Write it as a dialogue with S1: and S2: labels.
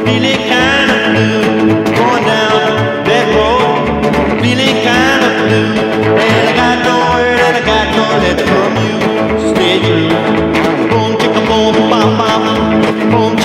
S1: feeling kind of blue, going down that road, feeling kind of blue. And I got no word and I got no letter from you. Stay true. Boom, chicka, boom, bop, bop. Boom,